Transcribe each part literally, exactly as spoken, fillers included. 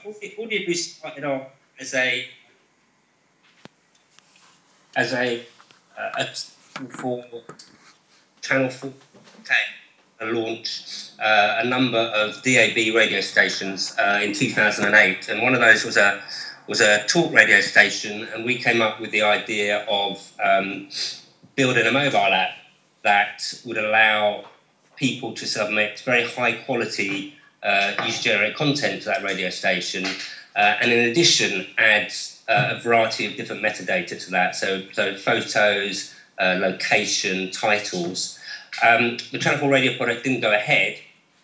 Audio Boo started off as a as a, uh, a for Channel four launched uh, a number of D A B radio stations uh, in two thousand eight, and one of those was a was a talk radio station, and we came up with the idea of um, building a mobile app that would allow people to submit very high quality uh, user-generated content to that radio station, uh, and in addition add uh, a variety of different metadata to that, so, so photos, uh, location, titles. Um, the Channel four radio product didn't go ahead,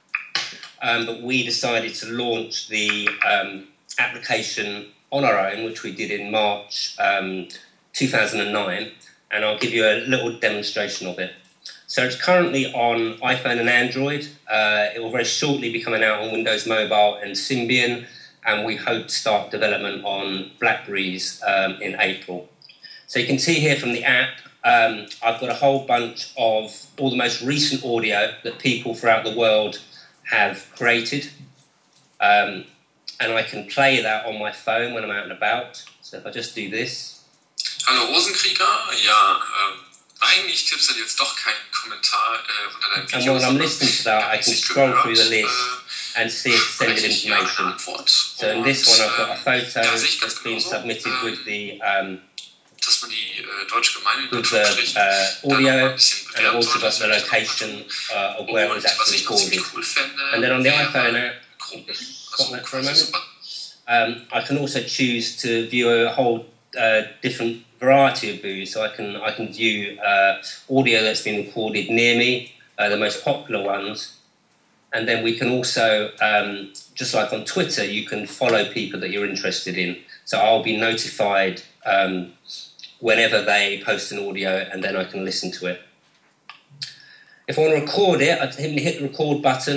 um, but we decided to launch the um, application on our own, which we did in March um, two thousand nine, and I'll give you a little demonstration of it. So it's currently on iPhone and Android. Uh, it will very shortly be coming out on Windows Mobile and Symbian, and we hope to start development on Blackberries um, in April. So you can see here from the app, um, I've got a whole bunch of all the most recent audio that people throughout the world have created. Um, and I can play that on my phone when I'm out and about. So if I just do this. Hallo Rosenkrieger, ja, ähm, eigentlich gibt's da jetzt doch keinen Kommentar äh, unter deinem Video. And when I'm listening to that, I can scroll through the list and see extended information. So in this one, I've got a photo that's been submitted with the um, dass man die äh, deutsche Gemeinde with the uh, audio, and I've also got the location uh, of where it was actually recorded. And then on the iPhone app, got that for a moment. Um, I can also choose to view a whole uh, different variety of boos. So I can I can view uh, audio that's been recorded near me, uh, the most popular ones, and then we can also, um, just like on Twitter, you can follow people that you're interested in. So I'll be notified um, whenever they post an audio, and then I can listen to it. If I want to record it, I hit the record button.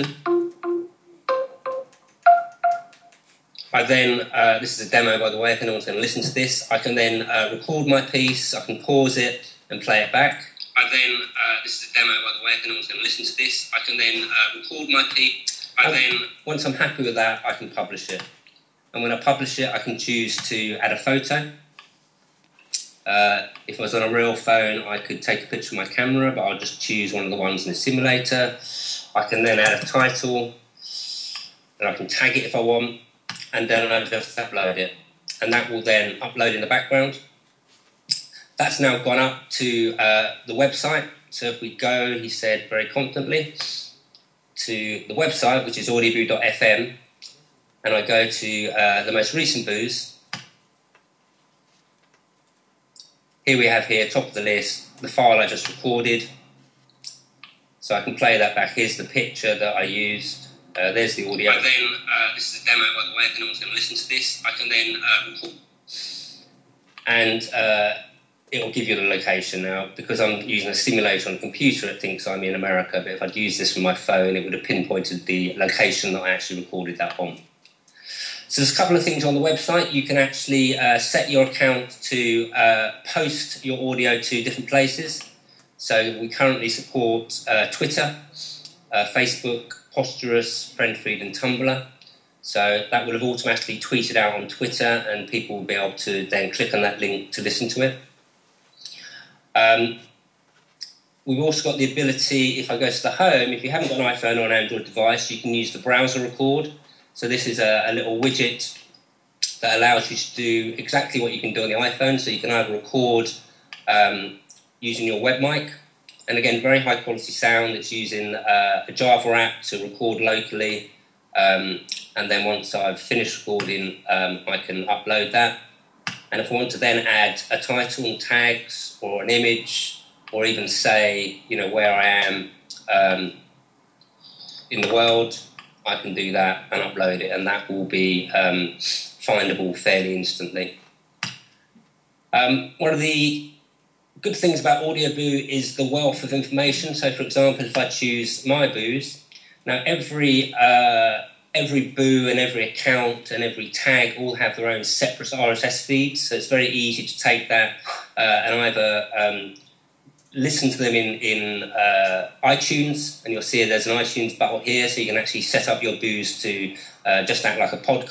I then, uh, this is a demo by the way, if anyone's going to listen to this, I can then uh, record my piece, I can pause it and play it back. I then, uh, this is a demo by the way, if anyone's going to listen to this, I can then uh, record my piece. I then, once I'm happy with that, I can publish it. And when I publish it, I can choose to add a photo. Uh, if I was on a real phone, I could take a picture of my camera, but I'll just choose one of the ones in the simulator. I can then add a title, and I can tag it if I want. And then I just upload it, and that will then upload in the background. That's now gone up to uh, the website. So if we go, he said very confidently, to the website, which is audioboo dot f m, and I go to uh, the most recent boos. Here we have here, top of the list, the file I just recorded. So I can play that back. Here's the picture that I used. Uh, there's the audio. And then, uh, this is a demo, by the way, if anyone's going to listen to this, I can then uh, record. And uh, it will give you the location now. Because I'm using a simulator on a computer, it thinks I'm in America, but if I'd used this from my phone, it would have pinpointed the location that I actually recorded that on. So there's a couple of things on the website. You can actually uh, set your account to uh, post your audio to different places. So we currently support uh, Twitter, uh, Facebook, Posterous, FriendFeed and Tumblr. So that would have automatically tweeted out on Twitter, and people will be able to then click on that link to listen to it. Um, we've also got the ability, if I go to the home, if you haven't got an iPhone or an Android device, you can use the browser record. So this is a, a little widget that allows you to do exactly what you can do on the iPhone. So you can either record um, using your web mic, and again, very high quality sound. It's using uh, a Java app to record locally. Um, and then once I've finished recording, um, I can upload that. And if I want to then add a title and tags or an image, or even say, you know, where I am um, in the world, I can do that and upload it, and that will be um, findable fairly instantly. Um, one of the good things about AudioBoo is the wealth of information. So, for example, if I choose my boos, now every uh, every boo and every account and every tag all have their own separate R S S feeds. So it's very easy to take that uh, and either um, listen to them in, in uh, iTunes, and you'll see there's an iTunes button here, so you can actually set up your boos to uh, just act like a podcast.